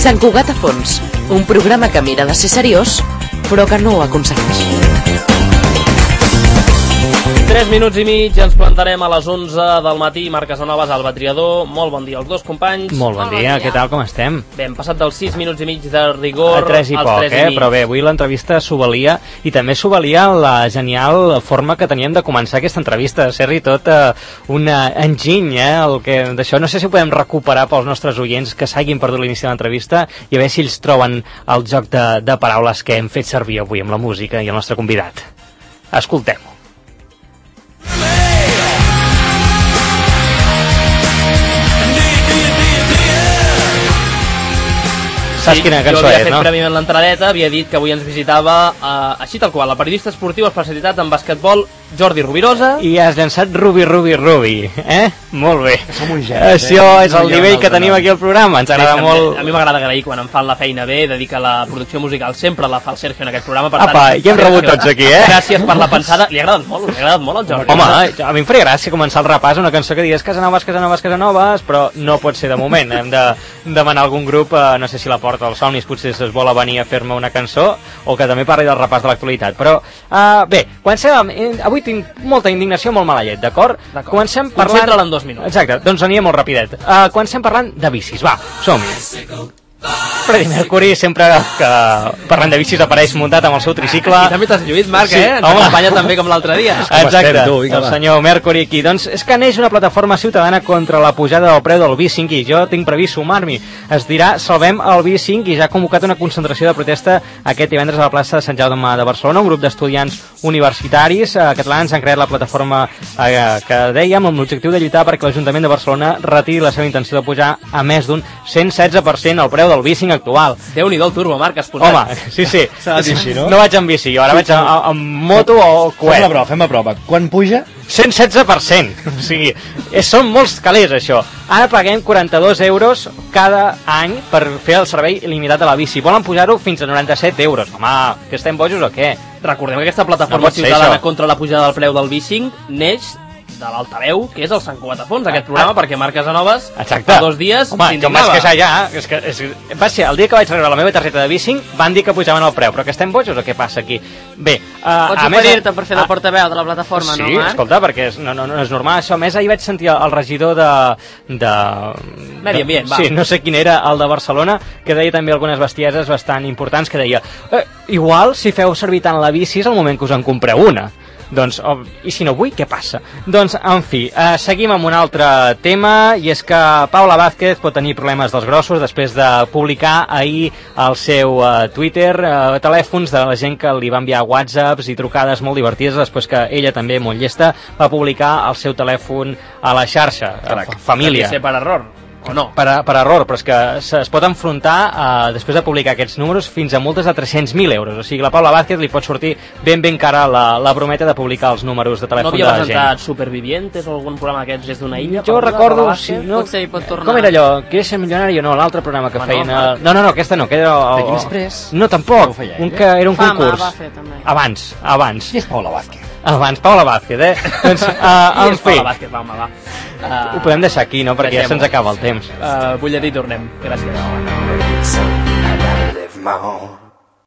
Sant Cugat a fons, un programa que mira de ser seriós, però que no ho aconsegueix. 3 minuts i mig, ens plantarem a les 11 del matí. Marc Casanovas, Alba Triador. Molt bon dia als dos companys. Molt bon dia, què tal, com estem? Bé, hem passat dels 6 minuts i mig de rigor a 3 i poc, però bé, avui l'entrevista s'ho valia, i també s'ho valia la genial forma que teníem de començar aquesta entrevista, ser-hi tot un enginy, el que d'això no sé si ho podem recuperar pels nostres oients que s'hagin perdut l'inici de l'entrevista i a veure si ells troben el joc de paraules que hem fet servir avui amb la música i el nostre convidat. Escoltem-ho. Saps quina cançó és, no? Jo havia fet prèviament l'entradeta, havia dit que avui ens visitava, així tal qual, la periodista esportiva especialitat en basquetbol, Jordi Rubirosa. I has llançat Rubi, eh? Molt bé. Som un geni. Això és el nivell que tenim aquí al programa, ens agrada molt. A mi m'agrada agrair quan em fan la feina bé, de dir que la producció musical sempre la fa el Sergio en aquest programa. Per Apa, ja hem rebut tots aquí, Gràcies per la pensada. Li ha agradat molt al Jordi. Home, a mi em faria gràcia començar el repàs una cançó que digués Casanovas, però no pot ser de moment. Hem de demanar a algun grup, no sé si la porta els somnis, potser es vol venir a fer-me una cançó, o que també parli del repàs de l'actualitat. Però, bé, avui tinc molta indignació, molt mala llet, d'acord? Comencem parlant... Concentra-la en 2 minuts. Exacte, doncs anirem molt rapidet. Comencem parlant de bicis, va, som-hi. Freddie Mercury, sempre que parlant de bicis apareix muntat amb el seu tricicle. I també t'has lluït, Marc, sí, Ens acompanya també com l'altre dia. Exacte, el senyor Mercury aquí. Doncs és que neix una plataforma ciutadana contra la pujada del preu del B5 i jo tinc previst sumar-m'hi. Es dirà Salvem el B5 i ja ha convocat una concentració de protesta aquest divendres a la plaça de Sant Jaume de Barcelona. Un grup d'estudiants universitaris catalans han creat la plataforma que dèiem amb l'objectiu de lluitar perquè l'Ajuntament de Barcelona retiri la seva intenció de pujar a més d'un 116% el preu del B5 actual. Déu-n'hi-do el turbo, Marc, has posat. Home, sí. S'ha de dir així, no? No vaig amb bici, jo ara vaig amb moto o coet. Fem la prova. Quan puja? 116%. O sigui, són molts calés, això. Ara paguem 42 euros cada any per fer el servei il·limitat de la bici. Volen pujar-ho fins a 97 euros. Home, que estem bojos o què? Recordem que aquesta plataforma ciutadana contra la pujada del preu del B5 neix de l'altaveu, que és el Sant Cugat a fons, aquest programa, perquè Marc Casanovas fa 2 dies s'indignava. Home, va ser el dia que vaig rebre la meva targeta de B5, van dir que pujaven el preu, però que estem bojos o què passa aquí? Bé, pots oferir-te per fer de portaveu de la plataforma, sí, no, Marc? Sí, escolta, perquè no és normal això. A més, ahir vaig sentir el regidor de Medi Ambient, sí, no sé quin era, el de Barcelona, que deia també algunes bestieses bastant importants, que deia, igual si feu servir tant la bici és el moment que us en compreu una. Doncs, i si no vull, què passa? Doncs, en fi, seguim amb un altre tema, i és que Paula Vázquez pot tenir problemes dels grossos després de publicar ahir al seu Twitter telèfons de la gent que li va enviar whatsapps i trucades molt divertides després que ella també, molt llesta, va publicar el seu telèfon a la xarxa, família. Ser per error. O no? Per error, però és que es pot enfrontar després de publicar aquests números fins a multes de 300.000 euros. O sigui, la Paula Vázquez li pot sortir ben cara la brometa de publicar els números de telèfon de la gent. No havia presentat Supervivientes o algun programa d'aquests des d'una illa? Jo recordo, sí, no? Potser hi pot tornar. Com era allò? Que és milionari o no? L'altre programa que feien... No, aquesta no, que era... D'aquí després? No, tampoc. Un que era un concurs. Fama va fer, també. Abans. Qui és Paula Vázquez? Abans, Paula Vázquez, Doncs, en fi... Paula Vázquez, va. Ho podem deixar aquí, no? Perquè ja se'ns acaba el temps. Butlletí, tornem. Gràcies.